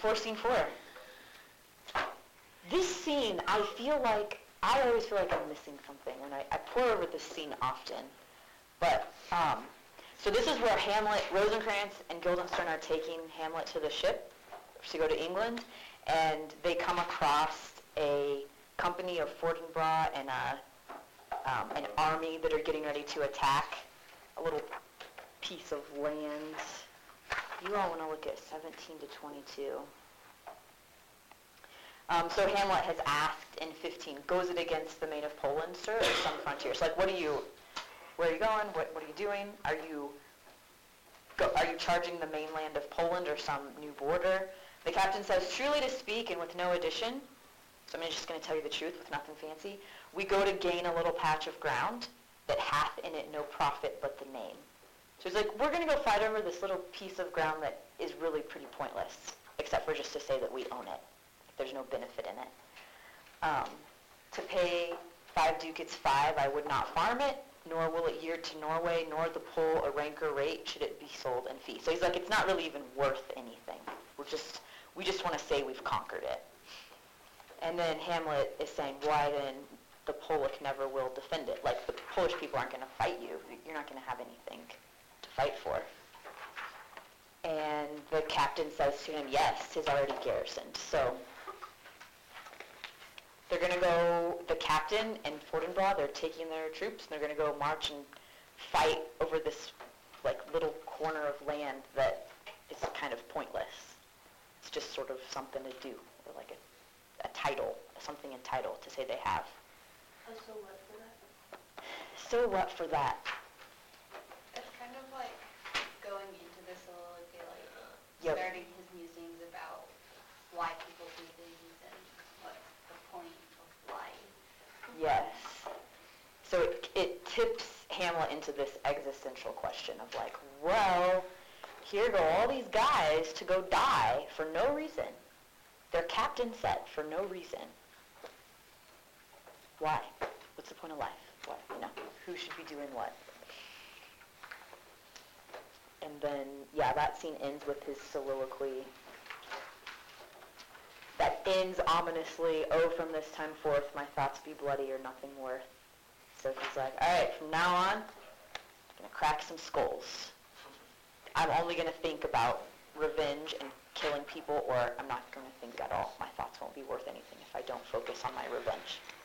4, scene 4. This scene, I always feel like I'm missing something, and I pore over this scene often. But, so this is where Hamlet, Rosencrantz and Guildenstern are taking Hamlet to the ship to go to England, and they come across a company of Fortinbras and an army that are getting ready to attack a little piece of land. You all want to look at 17 to 22. So Hamlet has asked in 15, goes it against the main of Poland, sir, or some frontiers? Like, where are you going? What are you doing? Are you charging the mainland of Poland or some new border? The captain says, truly to speak and with no addition, so I'm just going to tell you the truth with nothing fancy, we go to gain a little patch of ground that hath in it no profit but the name. So he's like, we're going to go fight over this little piece of ground that is really pretty pointless, except for just to say that we own it. There's no benefit in it. To pay 5 ducats 5, I would not farm it, nor will it yield to Norway, nor the pull a ranker rate should it be sold in fee. So he's like, it's not really even worth anything. We just want to say we've conquered it. And then Hamlet is saying, why then the Polish never will defend it? Like, the Polish people aren't going to fight you. You're not going to have anything to fight for. And the captain says to him, yes, 'tis already garrisoned. So they're going to go, the captain and Fortinbras, they're taking their troops, and they're going to go march and fight over this like little corner of land that is kind of pointless. It's just sort of something to do, or like a title, something entitled to say they have. Oh, so what for that? So what for that? It's kind of like going into the soliloquy, like Yep. starting his musings about why people do things and what's the point of life. Yes. So it tips Hamlet into this existential question of like, well, here go all these guys to go die for no reason. Their captain said for no reason. Why? What's the point of life? Why? Who should be doing what? And then, that scene ends with his soliloquy. That ends ominously, oh, from this time forth, my thoughts be bloody or nothing worth. So he's like, all right, from now on, I'm going to crack some skulls. I'm only going to think about revenge and killing people, or I'm not going to think at all. My thoughts won't be worth anything if I don't focus on my revenge.